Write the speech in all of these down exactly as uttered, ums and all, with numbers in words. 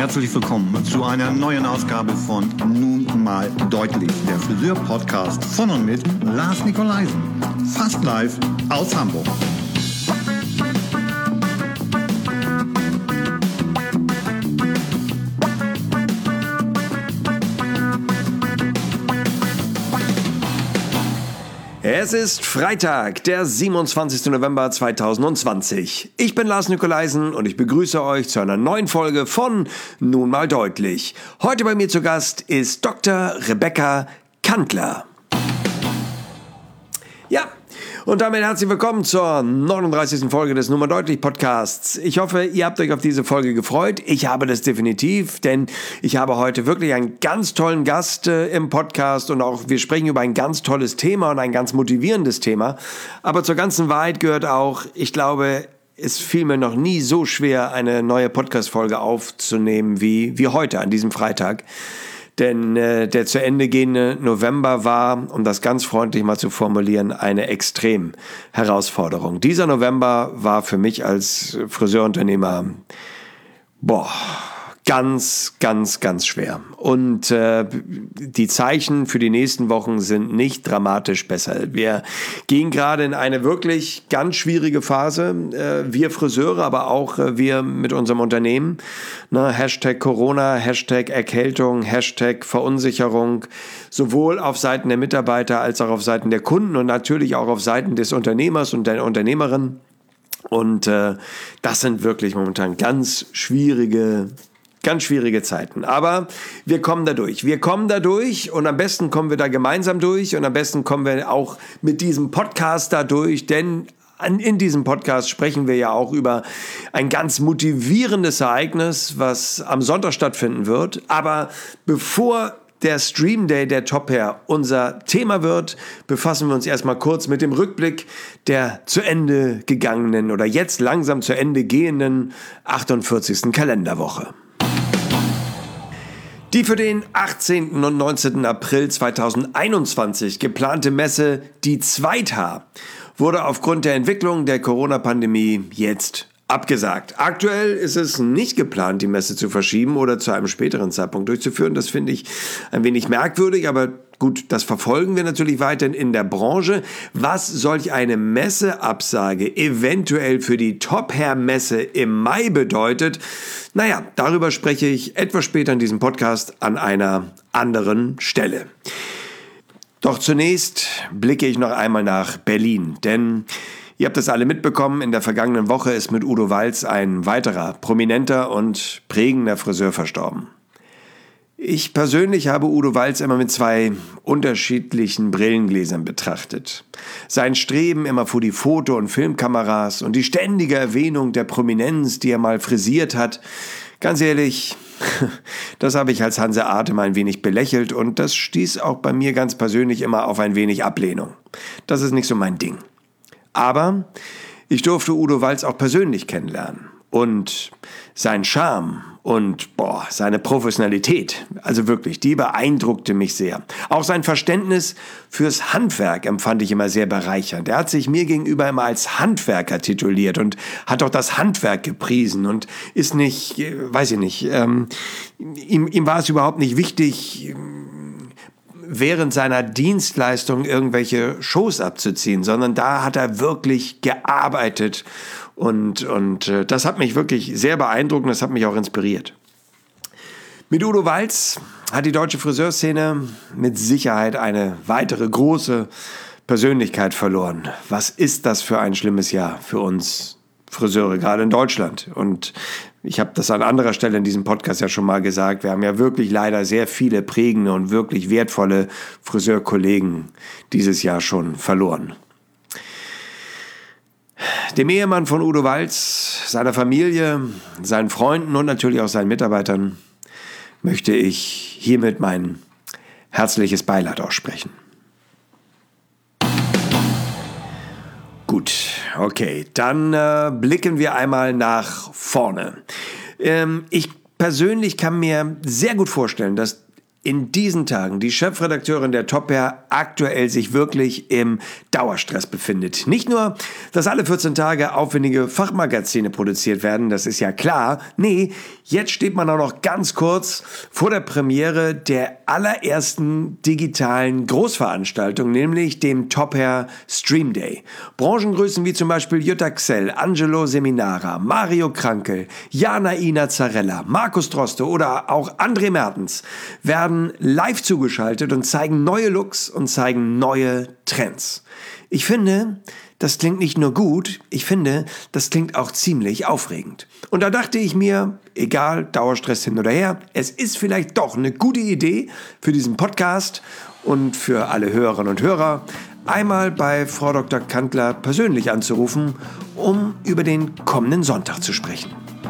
Herzlich willkommen zu einer neuen Ausgabe von Nun mal deutlich, der Friseur-Podcast von und mit Lars Nikolaisen. Fast live aus Hamburg. Es ist Freitag, der siebenundzwanzigster November zweitausendzwanzig. Ich bin Lars Nikolaisen und ich begrüße euch zu einer neuen Folge von Nun mal deutlich. Heute bei mir zu Gast ist Doktor Rebecca Kandler. Ja, und damit herzlich willkommen zur neununddreißigsten Folge des Nun mal deutlich Podcasts. Ich hoffe, ihr habt euch auf diese Folge gefreut. Ich habe das definitiv, denn ich habe heute wirklich einen ganz tollen Gast äh, im Podcast und auch wir sprechen über ein ganz tolles Thema und ein ganz motivierendes Thema. Aber zur ganzen Wahrheit gehört auch, ich glaube, es fiel mir noch nie so schwer, eine neue Podcast-Folge aufzunehmen wie, wie heute an diesem Freitag. Denn äh, der zu Ende gehende November war, um das ganz freundlich mal zu formulieren, eine extrem Herausforderung. Dieser November war für mich als Friseurunternehmer, boah, ganz, ganz, ganz schwer. Und äh, die Zeichen für die nächsten Wochen sind nicht dramatisch besser. Wir gehen gerade in eine wirklich ganz schwierige Phase. Äh, wir Friseure, aber auch äh, wir mit unserem Unternehmen. Ne, Hashtag Corona, Hashtag Erkältung, Hashtag Verunsicherung. Sowohl auf Seiten der Mitarbeiter als auch auf Seiten der Kunden und natürlich auch auf Seiten des Unternehmers und der Unternehmerin. Und äh, das sind wirklich momentan ganz schwierige Ganz schwierige Zeiten, aber wir kommen da durch. Wir kommen da durch und am besten kommen wir da gemeinsam durch und am besten kommen wir auch mit diesem Podcast da durch, denn in diesem Podcast sprechen wir ja auch über ein ganz motivierendes Ereignis, was am Sonntag stattfinden wird. Aber bevor der Stream Day der Top Hair unser Thema wird, befassen wir uns erstmal kurz mit dem Rückblick der zu Ende gegangenen oder jetzt langsam zu Ende gehenden achtundvierzigsten Kalenderwoche. Die für den achtzehnten und neunzehnten April zweitausendeinundzwanzig geplante Messe, die Zweithaar, wurde aufgrund der Entwicklung der Corona-Pandemie jetzt abgesagt. Aktuell ist es nicht geplant, die Messe zu verschieben oder zu einem späteren Zeitpunkt durchzuführen. Das finde ich ein wenig merkwürdig, aber gut, das verfolgen wir natürlich weiterhin in der Branche. Was solch eine Messeabsage eventuell für die Top Hair Messe im Mai bedeutet, naja, darüber spreche ich etwas später in diesem Podcast an einer anderen Stelle. Doch zunächst blicke ich noch einmal nach Berlin, denn ihr habt es alle mitbekommen, in der vergangenen Woche ist mit Udo Walz ein weiterer prominenter und prägender Friseur verstorben. Ich persönlich habe Udo Walz immer mit zwei unterschiedlichen Brillengläsern betrachtet. Sein Streben immer vor die Foto- und Filmkameras und die ständige Erwähnung der Prominenz, die er mal frisiert hat. Ganz ehrlich, das habe ich als Hanseate mal ein wenig belächelt und das stieß auch bei mir ganz persönlich immer auf ein wenig Ablehnung. Das ist nicht so mein Ding. Aber ich durfte Udo Walz auch persönlich kennenlernen und sein Charme und boah, seine Professionalität, also wirklich, die beeindruckte mich sehr. Auch sein Verständnis fürs Handwerk empfand ich immer sehr bereichernd. Er hat sich mir gegenüber immer als Handwerker tituliert und hat auch das Handwerk gepriesen und ist nicht, weiß ich nicht, ähm, ihm, ihm war es überhaupt nicht wichtig, während seiner Dienstleistung irgendwelche Shows abzuziehen, sondern da hat er wirklich gearbeitet und, und äh, das hat mich wirklich sehr beeindruckt und das hat mich auch inspiriert. Mit Udo Walz hat die deutsche Friseurszene mit Sicherheit eine weitere große Persönlichkeit verloren. Was ist das für ein schlimmes Jahr für uns Friseure, gerade in Deutschland? Und ich habe das an anderer Stelle in diesem Podcast ja schon mal gesagt, wir haben ja wirklich leider sehr viele prägende und wirklich wertvolle Friseurkollegen dieses Jahr schon verloren. Dem Ehemann von Udo Walz, seiner Familie, seinen Freunden und natürlich auch seinen Mitarbeitern möchte ich hiermit mein herzliches Beileid aussprechen. Gut, okay, dann äh, blicken wir einmal nach vorne. Ähm, ich persönlich kann mir sehr gut vorstellen, dass in diesen Tagen die Chefredakteurin der Top Hair aktuell sich wirklich im Dauerstress befindet. Nicht nur, dass alle vierzehn Tage aufwendige Fachmagazine produziert werden, das ist ja klar. Nee, jetzt steht man auch noch ganz kurz vor der Premiere der allerersten digitalen Großveranstaltung, nämlich dem Top Hair Stream Day. Branchengrößen wie zum Beispiel Jutta Xell, Angelo Seminara, Mario Krankel, Jana Ina Zarella, Markus Droste oder auch André Mertens werden live zugeschaltet und zeigen neue Looks und zeigen neue Trends. Ich finde, das klingt nicht nur gut, ich finde, das klingt auch ziemlich aufregend. Und da dachte ich mir, egal, Dauerstress hin oder her, es ist vielleicht doch eine gute Idee für diesen Podcast und für alle Hörerinnen und Hörer, einmal bei Frau Doktor Kantler persönlich anzurufen, um über den kommenden Sonntag zu sprechen.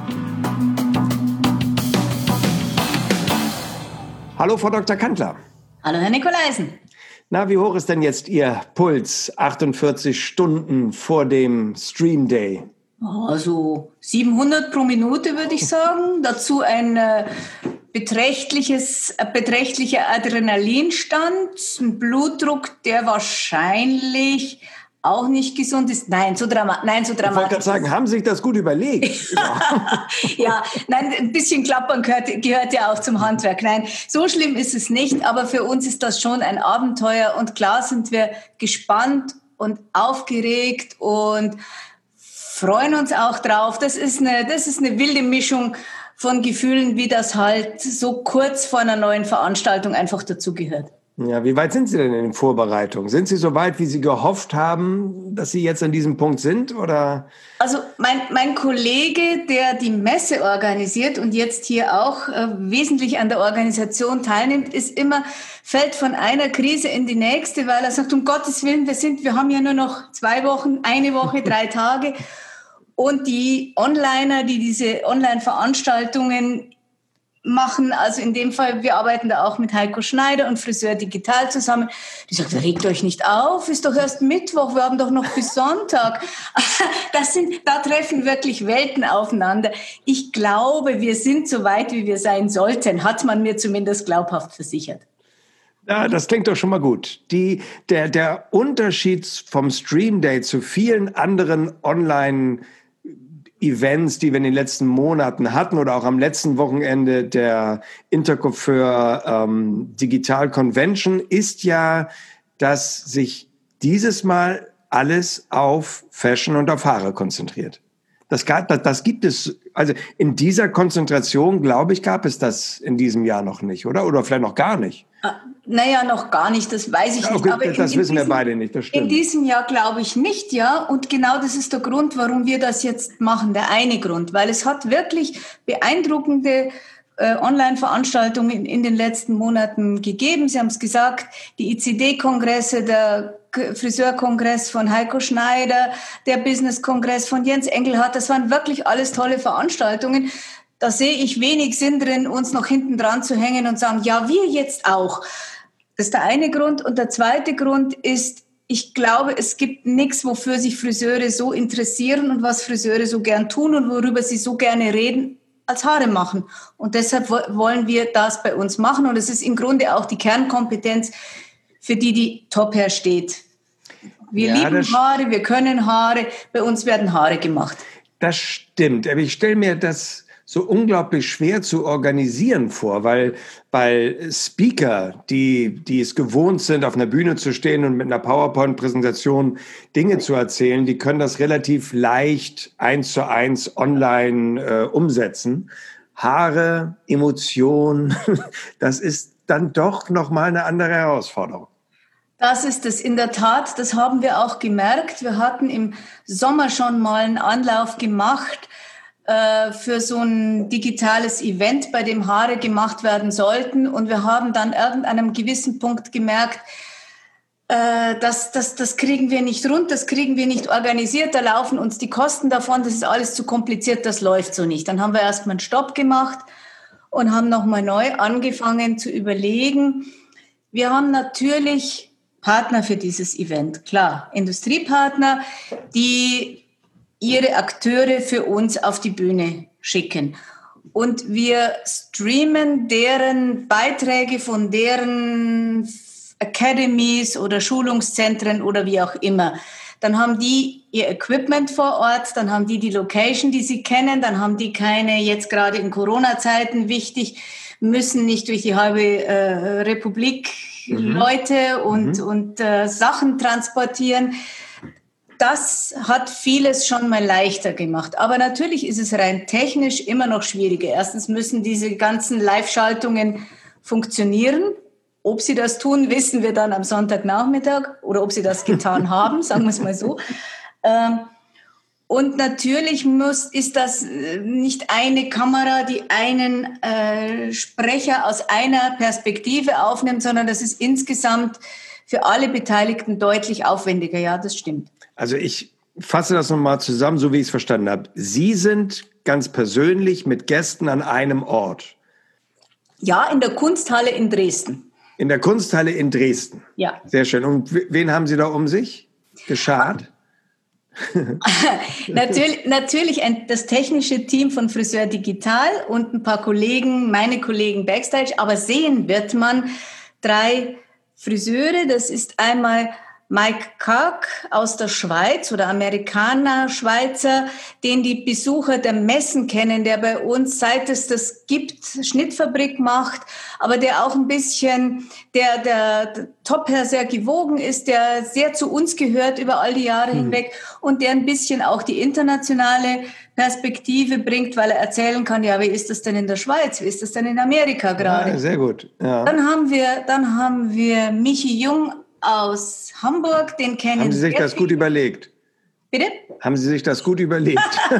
Hallo, Frau Doktor Kantler. Hallo, Herr Nikolaisen. Na, wie hoch ist denn jetzt Ihr Puls achtundvierzig Stunden vor dem Stream Day? Also siebenhundert pro Minute, würde ich sagen. Dazu ein äh, beträchtliches, äh, beträchtlicher Adrenalinstand, ein Blutdruck, der wahrscheinlich auch nicht gesund ist. Nein, so, drama- nein, so dramatisch. Ich wollte gerade sagen, haben Sie sich das gut überlegt? Ja, nein, ein bisschen Klappern gehört, gehört ja auch zum Handwerk. Nein, so schlimm ist es nicht, aber für uns ist das schon ein Abenteuer und klar sind wir gespannt und aufgeregt und freuen uns auch drauf. Das ist eine, das ist eine wilde Mischung von Gefühlen, wie das halt so kurz vor einer neuen Veranstaltung einfach dazugehört. Ja, wie weit sind Sie denn in den Vorbereitungen? Sind Sie so weit, wie Sie gehofft haben, dass Sie jetzt an diesem Punkt sind, oder? Also mein, mein Kollege, der die Messe organisiert und jetzt hier auch äh, wesentlich an der Organisation teilnimmt, ist immer, fällt von einer Krise in die nächste, weil er sagt, um Gottes Willen, wir sind, wir haben ja nur noch zwei Wochen, eine Woche, drei Tage. Und die Onliner, die diese Online-Veranstaltungen machen, also in dem Fall, wir arbeiten da auch mit Heiko Schneider und Friseur Digital zusammen. Die sagt, regt euch nicht auf, ist doch erst Mittwoch, wir haben doch noch bis Sonntag. Das sind, da treffen wirklich Welten aufeinander. Ich glaube, wir sind so weit, wie wir sein sollten, hat man mir zumindest glaubhaft versichert. Ja, das klingt doch schon mal gut. Die, der, der Unterschied vom Stream Day zu vielen anderen Online- Events, die wir in den letzten Monaten hatten oder auch am letzten Wochenende der Intercoiffeur ähm, Digital Convention, ist ja, dass sich dieses Mal alles auf Fashion und auf Haare konzentriert. Das, das, das gibt es, also in dieser Konzentration, glaube ich, gab es das in diesem Jahr noch nicht, oder? Oder vielleicht noch gar nicht. Ah, naja, noch gar nicht, das weiß ich ja, nicht. okay, aber das in, wissen in diesem, wir beide nicht, das stimmt. In diesem Jahr glaube ich nicht, ja. Und genau das ist der Grund, warum wir das jetzt machen, der eine Grund. Weil es hat wirklich beeindruckende äh, Online-Veranstaltungen in, in den letzten Monaten gegeben. Sie haben es gesagt, die I C D-Kongresse, der Friseurkongress von Heiko Schneider, der Business-Kongress von Jens Engelhardt, das waren wirklich alles tolle Veranstaltungen. Da sehe ich wenig Sinn drin, uns noch hinten dran zu hängen und sagen, ja, wir jetzt auch. Das ist der eine Grund. Und der zweite Grund ist, ich glaube, es gibt nichts, wofür sich Friseure so interessieren und was Friseure so gern tun und worüber sie so gerne reden, als Haare machen. Und deshalb wollen wir das bei uns machen. Und es ist im Grunde auch die Kernkompetenz, für die die Top Hair steht. Wir ja, lieben Haare, wir können Haare, bei uns werden Haare gemacht. Das stimmt, aber ich stelle mir das so unglaublich schwer zu organisieren vor, weil, weil Speaker, die, die es gewohnt sind, auf einer Bühne zu stehen und mit einer PowerPoint-Präsentation Dinge zu erzählen, die können das relativ leicht eins zu eins online äh, umsetzen. Haare, Emotion, das ist dann doch nochmal eine andere Herausforderung. Das ist es in der Tat, das haben wir auch gemerkt. Wir hatten im Sommer schon mal einen Anlauf gemacht äh, für so ein digitales Event, bei dem Haare gemacht werden sollten. Und wir haben dann an einem gewissen Punkt gemerkt, äh, das, das, das kriegen wir nicht rund, das kriegen wir nicht organisiert, da laufen uns die Kosten davon, das ist alles zu kompliziert, das läuft so nicht. Dann haben wir erstmal einen Stopp gemacht und haben nochmal neu angefangen zu überlegen. Wir haben natürlich Partner für dieses Event, klar, Industriepartner, die ihre Akteure für uns auf die Bühne schicken. und wir streamen deren Beiträge von deren Academies oder Schulungszentren oder wie auch immer. Dann haben die ihr Equipment vor Ort, dann haben die die Location, die sie kennen, dann haben die keine, jetzt gerade in Corona-Zeiten wichtig, müssen nicht durch die halbe äh, Republik mhm. Leute und, mhm. und äh, Sachen transportieren. Das hat vieles schon mal leichter gemacht. Aber natürlich ist es rein technisch immer noch schwieriger. Erstens müssen diese ganzen Live-Schaltungen funktionieren. Ob sie das tun, wissen wir dann am Sonntagnachmittag oder ob sie das getan haben, sagen wir es mal so. Und natürlich muss, ist das nicht eine Kamera, die einen äh, Sprecher aus einer Perspektive aufnimmt, sondern das ist insgesamt für alle Beteiligten deutlich aufwendiger. Ja, das stimmt. Also ich fasse das nochmal zusammen, so wie ich es verstanden habe. Sie sind ganz persönlich mit Gästen an einem Ort. Ja, in der Kunsthalle in Dresden. In der Kunsthalle in Dresden. Ja. Sehr schön. Und wen haben Sie da um sich geschart? natürlich natürlich ein, das technische Team von Friseur Digital und ein paar Kollegen, meine Kollegen Backstage. Aber sehen wird man drei Friseure. Das ist einmal Mike Kark aus der Schweiz oder Amerikaner, Schweizer, den die Besucher der Messen kennen, der bei uns, seit es das gibt, Schnittfabrik macht, aber der auch ein bisschen, der, der, der Top-Herr sehr gewogen ist, der sehr zu uns gehört über all die Jahre mhm. hinweg und der ein bisschen auch die internationale Perspektive bringt, weil er erzählen kann, ja, wie ist das denn in der Schweiz, wie ist das denn in Amerika gerade? Ja, sehr gut. Ja. Dann haben wir, dann haben wir Michi Jung aus Hamburg, den kennen. Haben Sie sich das gut überlegt? Bitte? Haben Sie sich das gut überlegt?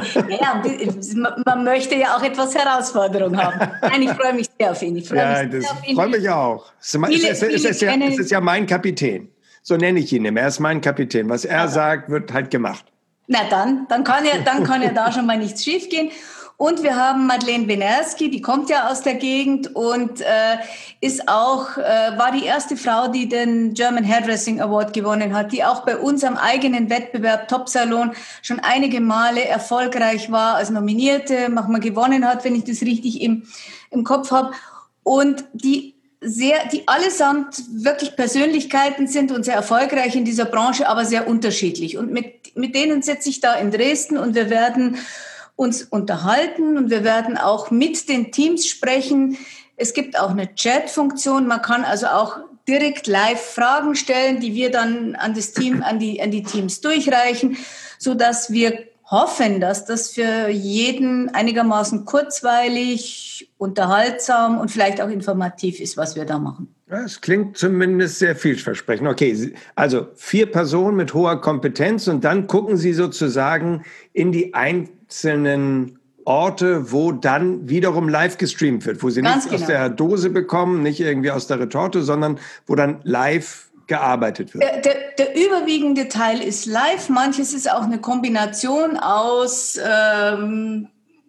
Ja, man möchte ja auch etwas Herausforderung haben. Nein, ich freue mich sehr auf ihn. Ich freue ja, mich, sehr auf ihn. freue mich auch. Es ist, viele, es, ist, es, ist ja, es ist ja mein Kapitän. So nenne ich ihn immer. Er ist mein Kapitän. Was er ja. sagt, wird halt gemacht. Na dann, dann kann ja, dann kann ja da schon mal nichts schiefgehen. Und wir haben Madeleine Benerski, die kommt ja aus der Gegend und äh, ist auch, äh, war die erste Frau, die den German Hairdressing Award gewonnen hat, die auch bei unserem eigenen Wettbewerb Top Salon schon einige Male erfolgreich war als Nominierte, manchmal gewonnen hat, wenn ich das richtig im, im Kopf habe. Und die sehr, die allesamt wirklich Persönlichkeiten sind und sehr erfolgreich in dieser Branche, aber sehr unterschiedlich. Und mit, mit denen sitze ich da in Dresden und wir werden uns unterhalten und wir werden auch mit den Teams sprechen. Es gibt auch eine Chat-Funktion. Man kann also auch direkt live Fragen stellen, die wir dann an das Team, an die, an die Teams durchreichen, so dass wir hoffen, dass das für jeden einigermaßen kurzweilig, unterhaltsam und vielleicht auch informativ ist, was wir da machen. Das klingt zumindest sehr vielversprechend. Okay, also vier Personen mit hoher Kompetenz und dann gucken Sie sozusagen in die einzelnen Orte, wo dann wiederum live gestreamt wird, wo Sie Ganz nichts genau. aus der Dose bekommen, nicht irgendwie aus der Retorte, sondern wo dann live gearbeitet wird. Der, der, der überwiegende Teil ist live. Manches ist auch eine Kombination aus ähm,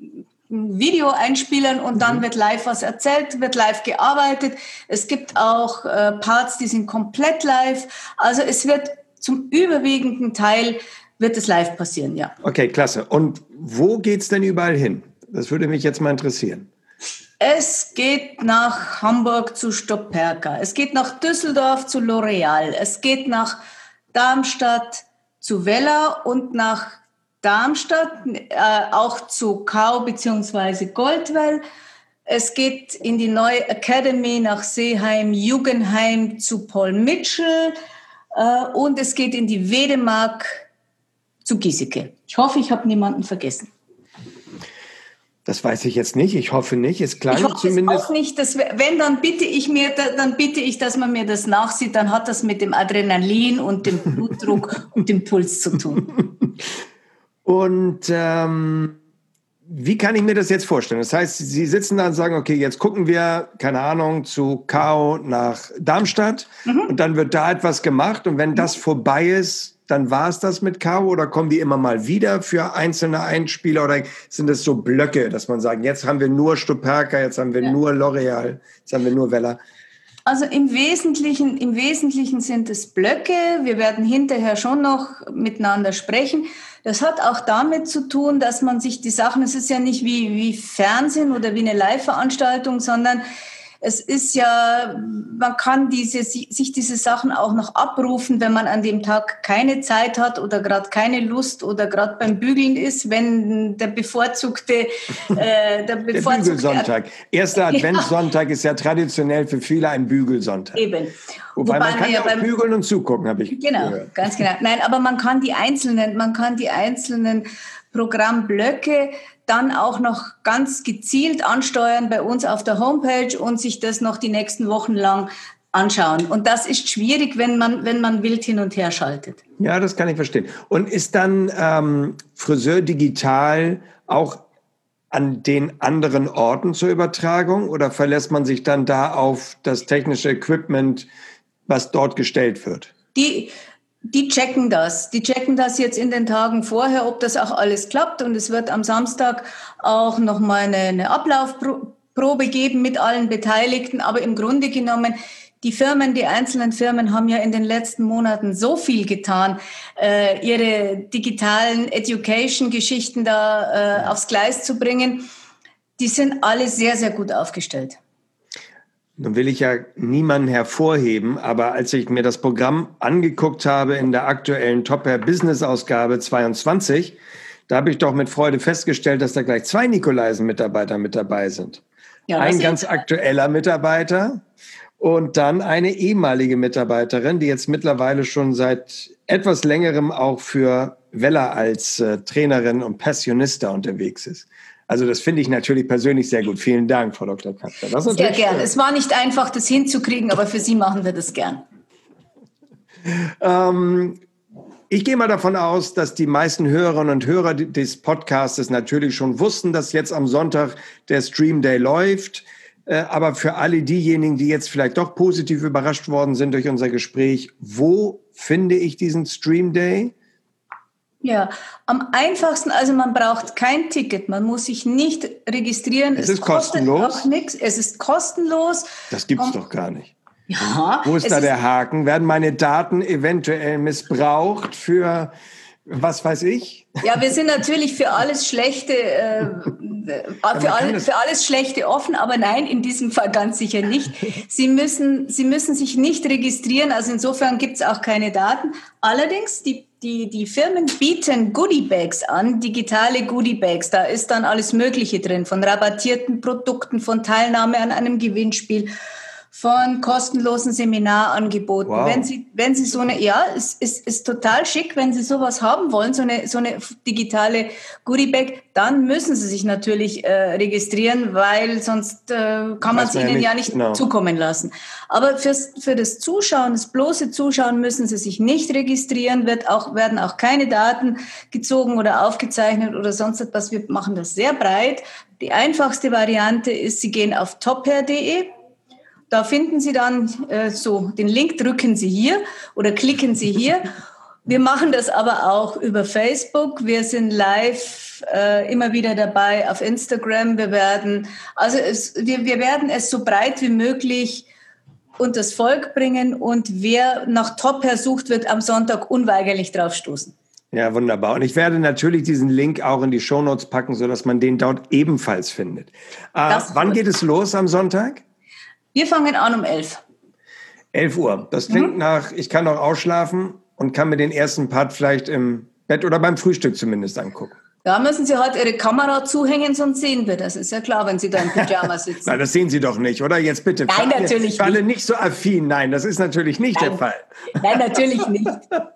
Videoeinspielern und dann wird live was erzählt, wird live gearbeitet. Es gibt auch äh, Parts, die sind komplett live. Also es wird zum überwiegenden Teil wird es live passieren, ja. Okay, klasse. Und wo geht's denn überall hin? Das würde mich jetzt mal interessieren. Es geht nach Hamburg zu Stopperka. Es geht nach Düsseldorf zu L'Oreal. Es geht nach Darmstadt zu Wella und nach Darmstadt äh, auch zu Kau bzw. Goldwell. Es geht in die neue Academy nach Seeheim, Jugendheim zu Paul Mitchell äh, und es geht in die Wedemark zu Giesecke. Ich hoffe, ich habe niemanden vergessen. Das weiß ich jetzt nicht. Ich hoffe nicht. Es klang ich hoffe zumindest es auch nicht. Dass, wenn, dann bitte ich mir, dann bitte ich, dass man mir das nachsieht. Dann hat das mit dem Adrenalin und dem Blutdruck und dem Puls zu tun. Und ähm, wie kann ich mir das jetzt vorstellen? Das heißt, Sie sitzen da und sagen, okay, jetzt gucken wir, keine Ahnung, zu Kau nach Darmstadt mhm. und dann wird da etwas gemacht und wenn das vorbei ist, dann war es das mit Kau oder kommen die immer mal wieder für einzelne Einspieler oder sind das so Blöcke, dass man sagt, jetzt haben wir nur Stopperka, jetzt haben wir ja. nur L'Oreal, jetzt haben wir nur Wella? Also im Wesentlichen, im Wesentlichen sind es Blöcke. Wir werden hinterher schon noch miteinander sprechen. Das hat auch damit zu tun, dass man sich die Sachen, es ist ja nicht wie, wie Fernsehen oder wie eine Live-Veranstaltung, sondern es ist ja, man kann diese, sich diese Sachen auch noch abrufen, wenn man an dem Tag keine Zeit hat oder gerade keine Lust oder gerade beim Bügeln ist, wenn der bevorzugte, äh, der bevorzugte... Der Bügelsonntag. Erster Adventssonntag ist ja traditionell für viele ein Bügelsonntag. Eben. Wobei, Wobei man kann ja auch beim, bügeln und zugucken, habe ich Genau, gehört. Ganz genau. Nein, aber man kann die einzelnen, man kann die einzelnen Programmblöcke dann auch noch ganz gezielt ansteuern bei uns auf der Homepage und sich das noch die nächsten Wochen lang anschauen. Und das ist schwierig, wenn man, wenn man wild hin und her schaltet. Ja, das kann ich verstehen. Und ist dann ähm, Friseur digital auch an den anderen Orten zur Übertragung oder verlässt man sich dann da auf das technische Equipment, was dort gestellt wird? Die Die checken das. Die checken das jetzt in den Tagen vorher, ob das auch alles klappt. Und es wird am Samstag auch nochmal eine, eine Ablaufprobe geben mit allen Beteiligten. Aber im Grunde genommen, die Firmen, die einzelnen Firmen haben ja in den letzten Monaten so viel getan, äh, ihre digitalen Education-Geschichten da äh, aufs Gleis zu bringen. Die sind alle sehr, sehr gut aufgestellt. Nun will ich ja niemanden hervorheben, aber als ich mir das Programm angeguckt habe in der aktuellen Top Hair Business Ausgabe zweiundzwanzig, da habe ich doch mit Freude festgestellt, dass da gleich zwei Nikolaisen-Mitarbeiter mit dabei sind. Ja, ein ganz aktueller Mitarbeiter und dann eine ehemalige Mitarbeiterin, die jetzt mittlerweile schon seit etwas längerem auch für Wella als äh, Trainerin und Passionista unterwegs ist. Also das finde ich natürlich persönlich sehr gut. Vielen Dank, Frau Doktor Katzler. Das ist sehr gerne. Es war nicht einfach, das hinzukriegen, aber für Sie machen wir das gern. Ähm, ich gehe mal davon aus, dass die meisten Hörerinnen und Hörer des Podcasts natürlich schon wussten, dass jetzt am Sonntag der Stream Day läuft. Äh, aber für alle diejenigen, die jetzt vielleicht doch positiv überrascht worden sind durch unser Gespräch, wo finde ich diesen Stream Day? Ja, am einfachsten, also man braucht kein Ticket, man muss sich nicht registrieren. Es, es ist kostenlos. Auch nichts. Es ist kostenlos. Das gibt's um, doch gar nicht. Ja. Wo ist da der Haken? Werden meine Daten eventuell missbraucht für was weiß ich? Ja, wir sind natürlich für alles Schlechte, äh, für, all, für alles Schlechte offen, aber nein, in diesem Fall ganz sicher nicht. Sie müssen, Sie müssen sich nicht registrieren, also insofern gibt's auch keine Daten. Allerdings, die Die, die Firmen bieten Goodie-Bags an, digitale Goodie-Bags. Da ist dann alles Mögliche drin, von rabattierten Produkten, von Teilnahme an einem Gewinnspiel, von kostenlosen Seminarangeboten. Wow. Wenn Sie, wenn Sie so eine, ja, es ist, ist total schick, wenn Sie sowas haben wollen, so eine, so eine digitale Goodie-Bag, dann müssen Sie sich natürlich äh, registrieren, weil sonst äh, kann man es Ihnen ja nicht, ja nicht no. zukommen lassen. Aber fürs, für das Zuschauen, das bloße Zuschauen müssen Sie sich nicht registrieren, wird auch, werden auch keine Daten gezogen oder aufgezeichnet oder sonst etwas. Wir machen das sehr breit. Die einfachste Variante ist, Sie gehen auf tophair punkt de. Da finden Sie dann äh, so, den Link drücken Sie hier oder klicken Sie hier. Wir machen das aber auch über Facebook. Wir sind live äh, immer wieder dabei auf Instagram. Wir werden, also es, wir, wir werden es so breit wie möglich unters Volk bringen und wer nach Top Hair sucht, wird am Sonntag unweigerlich drauf stoßen. Ja, wunderbar. Und ich werde natürlich diesen Link auch in die Shownotes packen, sodass man den dort ebenfalls findet. Äh, wann gut. geht es los am Sonntag? Wir fangen an um elf. elf Uhr. Das klingt mhm. nach, ich kann noch ausschlafen und kann mir den ersten Part vielleicht im Bett oder beim Frühstück zumindest angucken. Da müssen Sie halt Ihre Kamera zuhängen, sonst sehen wir das. Ist ja klar, wenn Sie da im Pyjama sitzen. Nein, das sehen Sie doch nicht, oder? Jetzt bitte. Nein, für natürlich alle, nicht. Für alle nicht so affin. Nein, das ist natürlich nicht Nein. der Fall. Nein, natürlich nicht.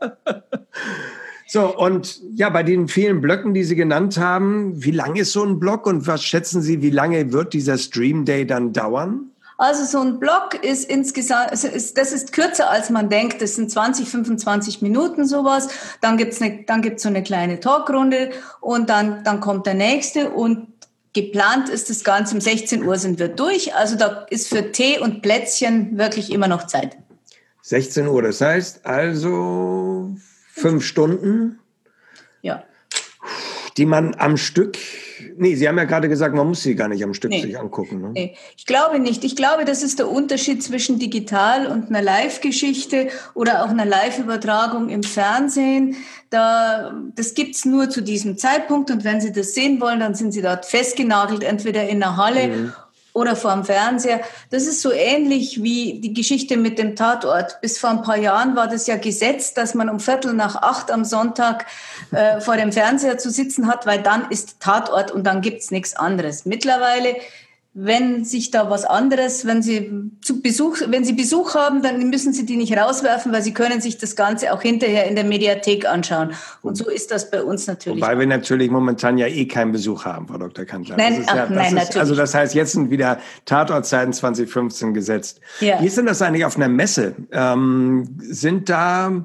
So, und ja, bei den vielen Blöcken, die Sie genannt haben, wie lang ist so ein Block und was schätzen Sie, wie lange wird dieser Stream Day dann dauern? Also so ein Block ist insgesamt, also ist, das ist kürzer als man denkt. Das sind zwanzig, fünfundzwanzig Minuten sowas. Dann gibt's eine, dann gibt's so eine kleine Talkrunde und dann, dann kommt der nächste und geplant ist das Ganze um sechzehn Uhr sind wir durch. Also da ist für Tee und Plätzchen wirklich immer noch Zeit. sechzehn Uhr, das heißt also fünf Stunden. Ja. Die man am Stück nee, Sie haben ja gerade gesagt, man muss sie gar nicht am Stück nee. sich angucken. Ne? Nee, ich glaube nicht. Ich glaube, das ist der Unterschied zwischen digital und einer Live-Geschichte oder auch einer Live-Übertragung im Fernsehen. Da, das gibt's nur zu diesem Zeitpunkt und wenn Sie das sehen wollen, dann sind Sie dort festgenagelt, entweder in der Halle mhm. oder vor dem Fernseher. Das ist so ähnlich wie die Geschichte mit dem Tatort. Bis vor ein paar Jahren war das ja gesetzt, dass man um Viertel nach acht am Sonntag äh, vor dem Fernseher zu sitzen hat, weil dann ist Tatort und dann gibt's nichts anderes. Mittlerweile, wenn sich da was anderes, wenn Sie zu Besuch, wenn Sie Besuch haben, dann müssen Sie die nicht rauswerfen, weil Sie können sich das Ganze auch hinterher in der Mediathek anschauen. Und so ist das bei uns natürlich. Wobei auch. wir natürlich momentan ja eh keinen Besuch haben, Frau Doktor Kantler. Nein, das ist ja, ach, das nein, ist, natürlich. Also das heißt, jetzt sind wieder Tatortzeiten zwanzig fünfzehn gesetzt. Ja. Wie ist denn das eigentlich auf einer Messe? Ähm, sind da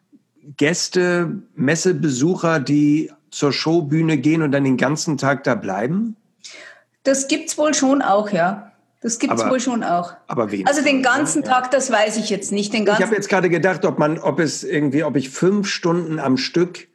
Gäste, Messebesucher, die zur Showbühne gehen und dann den ganzen Tag da bleiben? Das gibt's wohl schon auch, ja. Das gibt's aber, wohl schon auch. Aber wen? Also den ganzen ja. Tag, das weiß ich jetzt nicht. Den ganzen ich habe jetzt gerade gedacht, ob man, ob es irgendwie, ob ich fünf Stunden am Stück.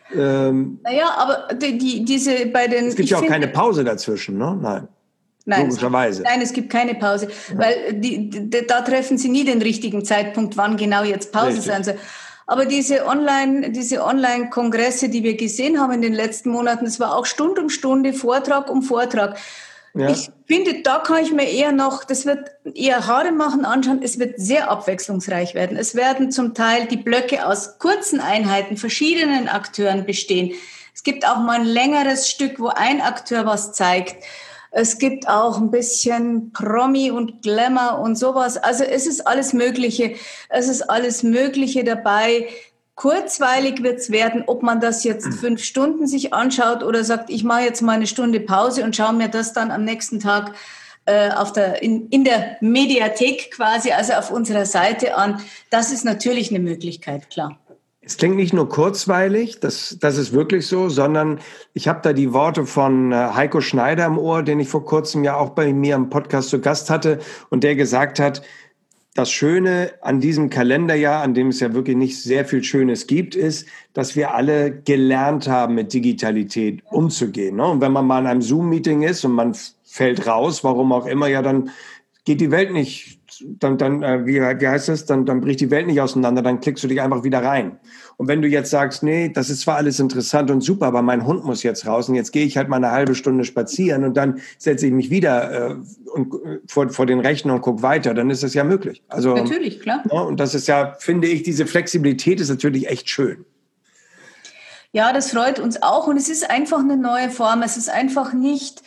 Ähm, naja, aber die, die, diese bei den. Es gibt ja auch finde, keine Pause dazwischen, ne? Nein. Nein, Logischerweise. Es gibt, nein, es gibt keine Pause, ja. weil die, die, da treffen Sie nie den richtigen Zeitpunkt, wann genau jetzt Pause Richtig. sein soll. Aber diese Online, diese Online-Kongresse, die wir gesehen haben in den letzten Monaten, das war auch Stunde um Stunde, Vortrag um Vortrag. Ja. Ich finde, da kann ich mir eher noch, das wird eher Haare machen anschauen, es wird sehr abwechslungsreich werden. Es werden zum Teil die Blöcke aus kurzen Einheiten, verschiedenen Akteuren bestehen. Es gibt auch mal ein längeres Stück, wo ein Akteur was zeigt. Es gibt auch ein bisschen Promi und Glamour und sowas. Also es ist alles Mögliche. Es ist alles Mögliche dabei. Kurzweilig wird's werden, ob man das jetzt fünf Stunden sich anschaut oder sagt, ich mache jetzt mal eine Stunde Pause und schaue mir das dann am nächsten Tag äh, auf der, in, in der Mediathek quasi, also auf unserer Seite an. Das ist natürlich eine Möglichkeit, klar. Es klingt nicht nur kurzweilig, das, das ist wirklich so, sondern ich habe da die Worte von Heiko Schneider im Ohr, den ich vor kurzem ja auch bei mir im Podcast zu Gast hatte und der gesagt hat, das Schöne an diesem Kalenderjahr, an dem es ja wirklich nicht sehr viel Schönes gibt, ist, dass wir alle gelernt haben, mit Digitalität umzugehen. Und wenn man mal in einem Zoom-Meeting ist und man fällt raus, warum auch immer, ja, dann geht die Welt nicht, dann, dann äh, wie, wie heißt das, dann, dann bricht die Welt nicht auseinander, dann klickst du dich einfach wieder rein. Und wenn du jetzt sagst, nee, das ist zwar alles interessant und super, aber mein Hund muss jetzt raus und jetzt gehe ich halt mal eine halbe Stunde spazieren und dann setze ich mich wieder äh, und, äh, vor, vor den Rechner und gucke weiter, dann ist das ja möglich. Also, natürlich, klar. Ja, und das ist ja, finde ich, diese Flexibilität ist natürlich echt schön. Ja, das freut uns auch und es ist einfach eine neue Form. Es ist einfach nicht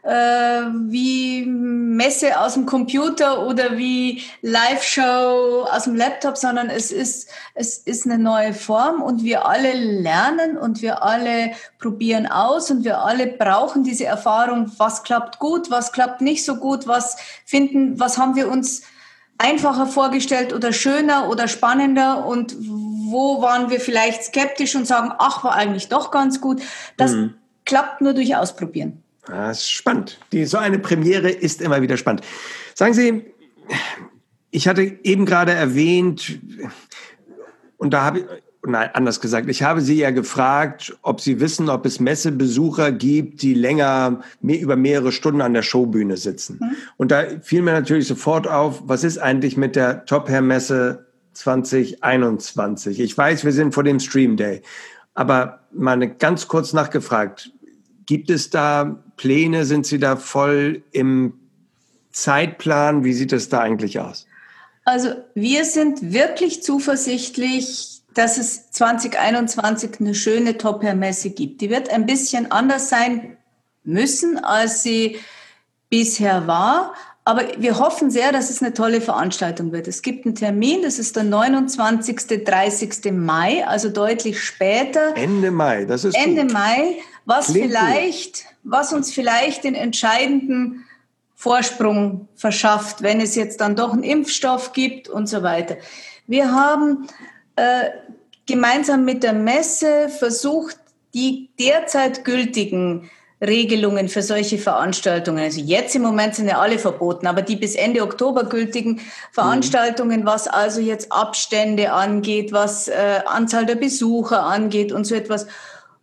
wie Messe aus dem Computer oder wie Live-Show aus dem Laptop, sondern es ist, es ist eine neue Form und wir alle lernen und wir alle probieren aus und wir alle brauchen diese Erfahrung, was klappt gut, was klappt nicht so gut, was finden, was haben wir uns einfacher vorgestellt oder schöner oder spannender und wo waren wir vielleicht skeptisch und sagen, ach, war eigentlich doch ganz gut. Das mhm. klappt nur durch Ausprobieren. Das ist spannend. Die, so eine Premiere ist immer wieder spannend. Sagen Sie, ich hatte eben gerade erwähnt, und da habe ich, nein, anders gesagt, ich habe Sie ja gefragt, ob Sie wissen, ob es Messebesucher gibt, die länger, mehr, über mehrere Stunden an der Showbühne sitzen. Mhm. Und da fiel mir natürlich sofort auf, was ist eigentlich mit der Top Hair Messe zwanzig einundzwanzig? Ich weiß, wir sind vor dem Stream Day, aber mal ganz kurz nachgefragt, gibt es da Pläne? Sind Sie da voll im Zeitplan? Wie sieht es da eigentlich aus? Also wir sind wirklich zuversichtlich, dass es zwanzig einundzwanzig eine schöne Top-Hair-Messe gibt. Die wird ein bisschen anders sein müssen, als sie bisher war. Aber wir hoffen sehr, dass es eine tolle Veranstaltung wird. Es gibt einen Termin, das ist der neunundzwanzigsten dreißigsten Mai, also deutlich später. Ende Mai, das ist Ende gut. Mai, was Klingt vielleicht, gut. was uns vielleicht den entscheidenden Vorsprung verschafft, wenn es jetzt dann doch einen Impfstoff gibt und so weiter. Wir haben äh, gemeinsam mit der Messe versucht, die derzeit gültigen Regelungen für solche Veranstaltungen. Also jetzt im Moment sind ja alle verboten, aber die bis Ende Oktober gültigen Veranstaltungen, was also jetzt Abstände angeht, was äh, Anzahl der Besucher angeht und so etwas,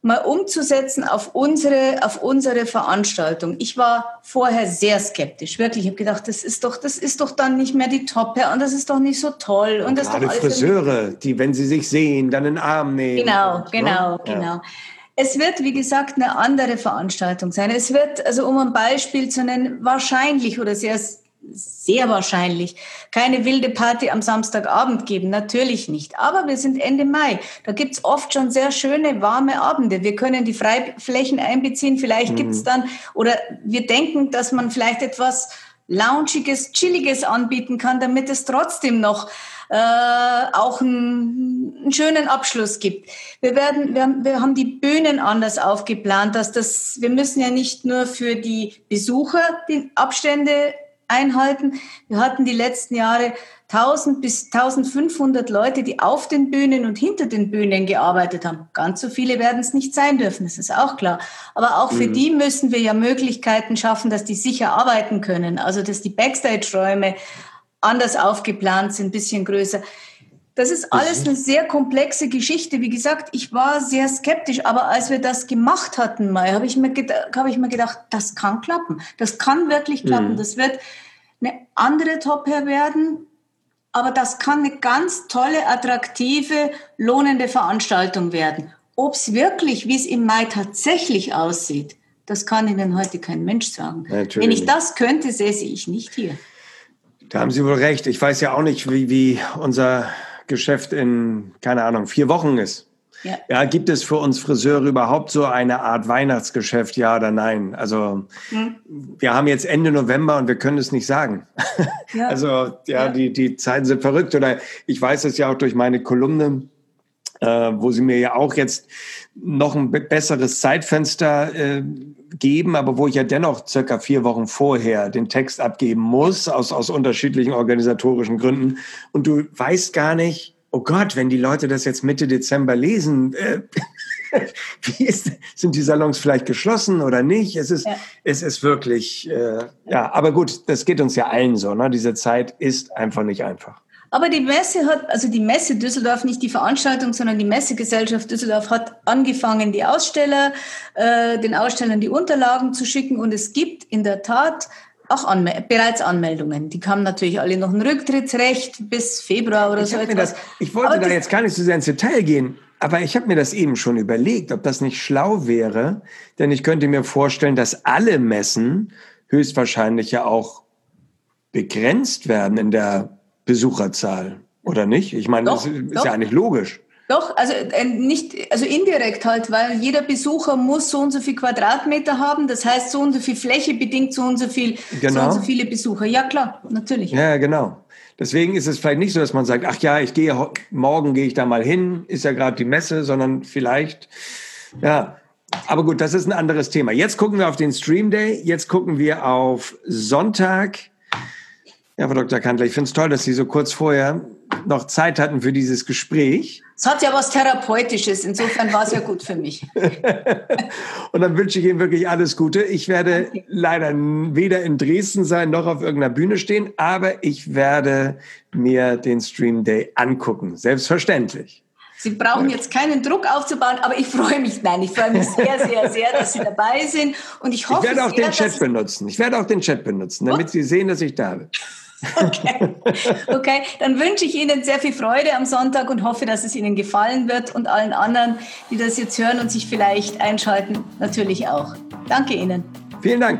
mal umzusetzen auf unsere, auf unsere Veranstaltung. Ich war vorher sehr skeptisch, wirklich. Ich habe gedacht, das ist doch, das ist doch dann nicht mehr die Top-Hair und das ist doch nicht so toll. Und, und das gerade doch alles Friseure, die, wenn sie sich sehen, dann in den Arm nehmen. Genau, und, genau, ne? genau. Ja. Es wird, wie gesagt, eine andere Veranstaltung sein. Es wird, also um ein Beispiel zu nennen, wahrscheinlich oder sehr sehr wahrscheinlich keine wilde Party am Samstagabend geben, natürlich nicht. Aber wir sind Ende Mai. Da gibt's oft schon sehr schöne, warme Abende. Wir können die Freiflächen einbeziehen. Vielleicht mhm. gibt's dann, oder wir denken, dass man vielleicht etwas Loungiges, Chilliges anbieten kann, damit es trotzdem noch äh, auch einen, einen schönen Abschluss gibt. Wir werden, wir haben, wir haben die Bühnen anders aufgeplant, dass das, wir müssen ja nicht nur für die Besucher die Abstände einhalten. Wir hatten die letzten Jahre tausend bis eintausendfünfhundert Leute, die auf den Bühnen und hinter den Bühnen gearbeitet haben. Ganz so viele werden es nicht sein dürfen, das ist auch klar. Aber auch für mhm. die müssen wir ja Möglichkeiten schaffen, dass die sicher arbeiten können. Also, dass die Backstage-Räume anders aufgeplant sind, ein bisschen größer. Das ist alles eine sehr komplexe Geschichte. Wie gesagt, ich war sehr skeptisch, aber als wir das gemacht hatten mal, habe ich mir gedacht, habe ich mir gedacht, das kann klappen. Das kann wirklich klappen. Mhm. Das wird eine andere Top-Hair werden, aber das kann eine ganz tolle, attraktive, lohnende Veranstaltung werden. Ob es wirklich, wie es im Mai tatsächlich aussieht, das kann Ihnen heute kein Mensch sagen. Natürlich. Wenn ich das könnte, säße ich nicht hier. Da haben Sie wohl recht. Ich weiß ja auch nicht, wie, wie unser Geschäft in, keine Ahnung, vier Wochen ist. Ja. ja, gibt es für uns Friseure überhaupt so eine Art Weihnachtsgeschäft, ja oder nein? Also hm. wir haben jetzt Ende November und wir können es nicht sagen. Ja. Also ja, ja, Die, die Zeiten sind verrückt. Oder ich weiß es ja auch durch meine Kolumne, äh, wo Sie mir ja auch jetzt noch ein besseres Zeitfenster äh, geben, aber wo ich ja dennoch circa vier Wochen vorher den Text abgeben muss, aus, aus unterschiedlichen organisatorischen Gründen. Und du weißt gar nicht, oh Gott, wenn die Leute das jetzt Mitte Dezember lesen, äh, wie ist, sind die Salons vielleicht geschlossen oder nicht? Es ist, ja. es ist wirklich, äh, ja, aber gut, das geht uns ja allen so, ne? Diese Zeit ist einfach nicht einfach. Aber die Messe hat, also die Messe Düsseldorf, nicht die Veranstaltung, sondern die Messegesellschaft Düsseldorf hat angefangen, die Aussteller, äh, den Ausstellern die Unterlagen zu schicken. Und es gibt in der Tat auch Anmel- bereits Anmeldungen. Die haben natürlich alle noch ein Rücktrittsrecht bis Februar oder ich so etwas. Das, ich wollte aber da jetzt gar nicht so sehr ins Detail gehen, aber ich habe mir das eben schon überlegt, ob das nicht schlau wäre. Denn ich könnte mir vorstellen, dass alle Messen höchstwahrscheinlich ja auch begrenzt werden in der Besucherzahl, oder nicht? Ich meine, doch, das ist doch. ja eigentlich logisch. Doch, also äh, nicht, also indirekt halt, weil jeder Besucher muss so und so viel Quadratmeter haben. Das heißt, so und so viel Fläche bedingt so und so viel, genau. so und so viele Besucher. Ja klar, natürlich. Ja, genau. Deswegen ist es vielleicht nicht so, dass man sagt, ach ja, ich gehe morgen gehe ich da mal hin, ist ja gerade die Messe, sondern vielleicht, ja. Aber gut, das ist ein anderes Thema. Jetzt gucken wir auf den Stream Day. Jetzt gucken wir auf Sonntag. Ja, Frau Doktor Kantler, ich finde es toll, dass Sie so kurz vorher noch Zeit hatten für dieses Gespräch. Es hat ja was Therapeutisches, insofern war es ja gut für mich. Und dann wünsche ich Ihnen wirklich alles Gute. Ich werde okay. leider weder in Dresden sein, noch auf irgendeiner Bühne stehen, aber ich werde mir den Stream Day angucken, selbstverständlich. Sie brauchen jetzt keinen Druck aufzubauen, aber ich freue mich, nein, ich freue mich sehr, sehr, sehr, dass Sie dabei sind. Und ich hoffe Ich werde auch sehr, den Chat benutzen. Ich werde auch den Chat benutzen, damit oh. Sie sehen, dass ich da bin. Okay. okay, dann wünsche ich Ihnen sehr viel Freude am Sonntag und hoffe, dass es Ihnen gefallen wird und allen anderen, die das jetzt hören und sich vielleicht einschalten, natürlich auch. Danke Ihnen. Vielen Dank.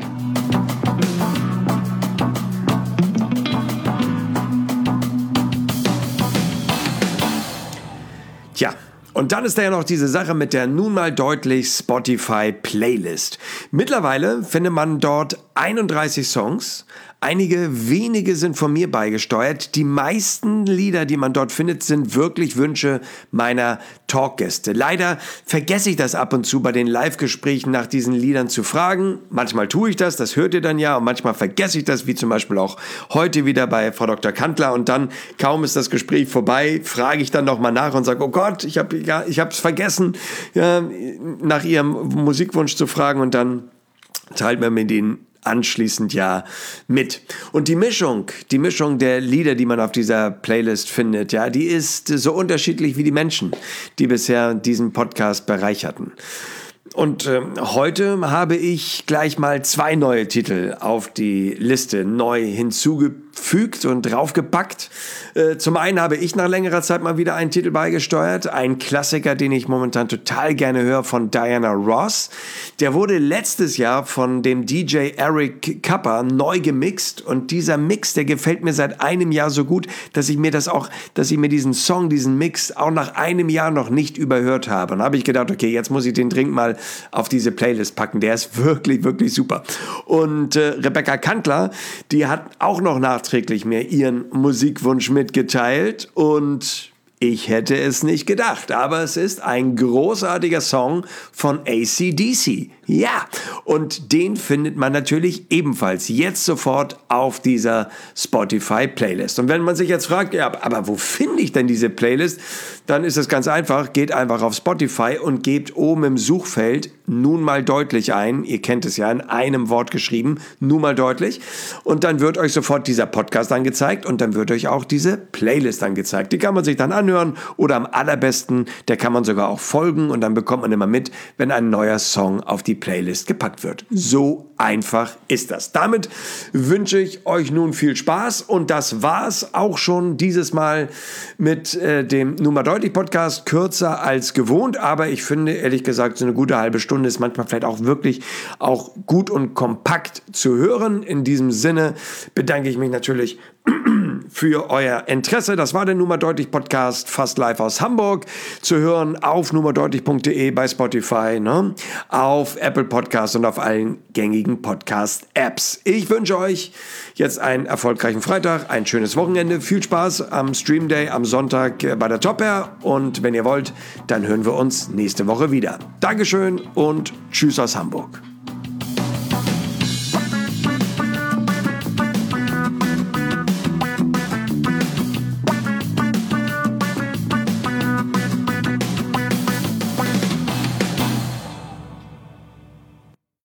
Tja, und dann ist da ja noch diese Sache mit der nun mal deutlich Spotify-Playlist. Mittlerweile findet man dort einunddreißig Songs. Einige wenige sind von mir beigesteuert. Die meisten Lieder, die man dort findet, sind wirklich Wünsche meiner Talkgäste. Leider vergesse ich das ab und zu bei den Live-Gesprächen nach diesen Liedern zu fragen. Manchmal tue ich das, das hört ihr dann ja. Und manchmal vergesse ich das, wie zum Beispiel auch heute wieder bei Frau Doktor Kantler. Und dann, kaum ist das Gespräch vorbei, frage ich dann nochmal nach und sage, oh Gott, ich habe ja, ich habe es vergessen, ja, nach ihrem Musikwunsch zu fragen. Und dann teilt man mir den anschließend ja mit. Und die Mischung, die Mischung der Lieder, die man auf dieser Playlist findet, ja, die ist so unterschiedlich wie die Menschen, die bisher diesen Podcast bereicherten. Und äh, heute habe ich gleich mal zwei neue Titel auf die Liste neu hinzugefügt und draufgepackt. Äh, zum einen habe ich nach längerer Zeit mal wieder einen Titel beigesteuert, ein Klassiker, den ich momentan total gerne höre, von Diana Ross. Der wurde letztes Jahr von dem D J Eric Kappa neu gemixt und dieser Mix, der gefällt mir seit einem Jahr so gut, dass ich mir das auch, dass ich mir diesen Song, diesen Mix auch nach einem Jahr noch nicht überhört habe. Und da habe ich gedacht, okay, jetzt muss ich den dringend mal auf diese Playlist packen. Der ist wirklich, wirklich super. Und äh, Rebecca Kantler, die hat auch noch nachträglich mir ihren Musikwunsch mitgeteilt und ich hätte es nicht gedacht, aber es ist ein großartiger Song von A C D C. Ja, und den findet man natürlich ebenfalls jetzt sofort auf dieser Spotify-Playlist. Und wenn man sich jetzt fragt, ja, aber wo finde ich denn diese Playlist? Dann ist es ganz einfach, geht einfach auf Spotify und gebt oben im Suchfeld nun mal deutlich ein. Ihr kennt es ja, in einem Wort geschrieben, nun mal deutlich. Und dann wird euch sofort dieser Podcast angezeigt und dann wird euch auch diese Playlist angezeigt. Die kann man sich dann anhören oder am allerbesten, der kann man sogar auch folgen und dann bekommt man immer mit, wenn ein neuer Song auf die Playlist gepackt wird. So einfach ist das. Damit wünsche ich euch nun viel Spaß und das war's auch schon dieses Mal mit äh, dem Nun mal deutlich Podcast. Kürzer als gewohnt, aber ich finde ehrlich gesagt, so eine gute halbe Stunde ist manchmal vielleicht auch wirklich auch gut und kompakt zu hören. In diesem Sinne bedanke ich mich natürlich für euer Interesse. Das war der Nun mal deutlich Podcast, fast live aus Hamburg, zu hören auf nummer deutlich punkt de, bei Spotify, ne? Auf Apple Podcasts und auf allen gängigen Podcast-Apps. Ich wünsche euch jetzt einen erfolgreichen Freitag, ein schönes Wochenende, viel Spaß am Stream Day am Sonntag bei der Top Air und wenn ihr wollt, dann hören wir uns nächste Woche wieder. Dankeschön und tschüss aus Hamburg.